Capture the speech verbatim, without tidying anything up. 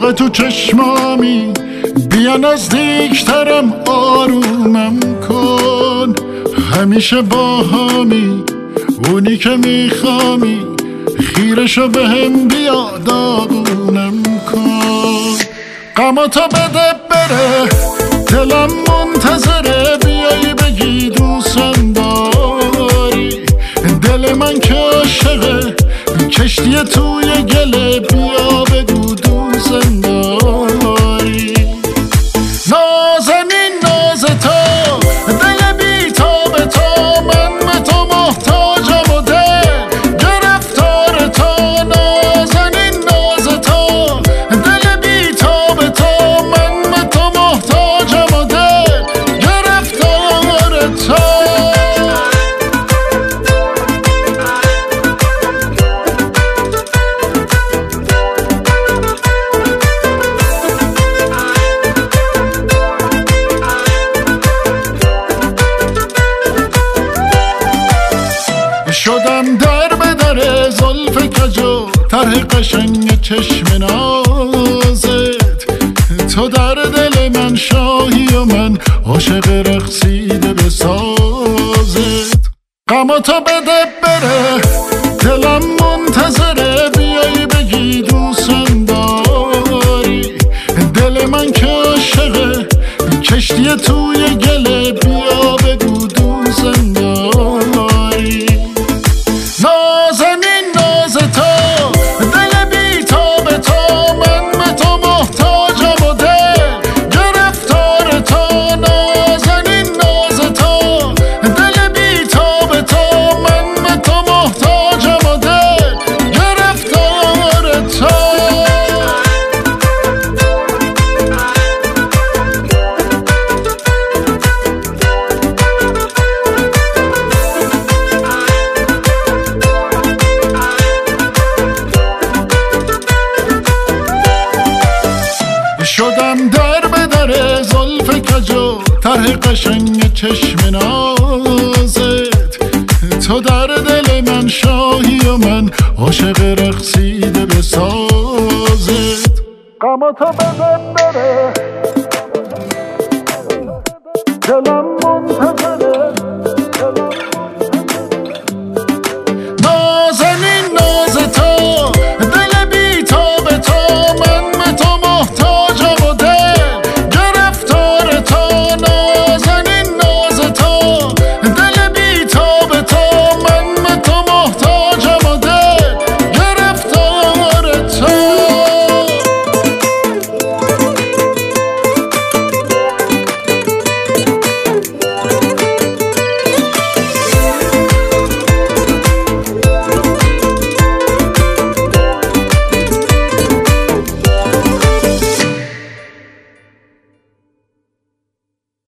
داغ تو چشمامی، بیا نزدیکترم آرومم کن. همیشه با همی اونی که میخوامی، خیرشو به هم بیا داغونم کن. غماتو بده بره دلم منتظره، بیایی بگی دوستم داری. دل من که عاشقه کشتی توی گله، بیا بگو دوستم داری. نازنین ناز تو دل بی تاب تو، من به تو محتاجم و دل گرفتار تو. نازنین ناز تو دل بی تاب تو، من به تو محتاجم و دل گرفتار تو. شدم در به در زلف کجو، طرح قشنگ چشم نازت. تو در دل من شاهی و من عاشق رقصیده به سازت. غماتو بده بره دلم منتظره، بیایی بگی دوستم داری. دل من که عاشقه کشتی توی گله، بیا بگو دوستم داری. نازنین ناز تو دل بی تاب تو، من به تو محتاجم و دل گرفتار تو. نازنین ناز تو دل بی تاب تو، من به تو محتاجم و دل گرفتار تو. شدم در به در زلف کجو، طرح قشنگ چشم نازت. تو در دل من شاهی و من عاشق رقصیده به سازت. غماتو بده بره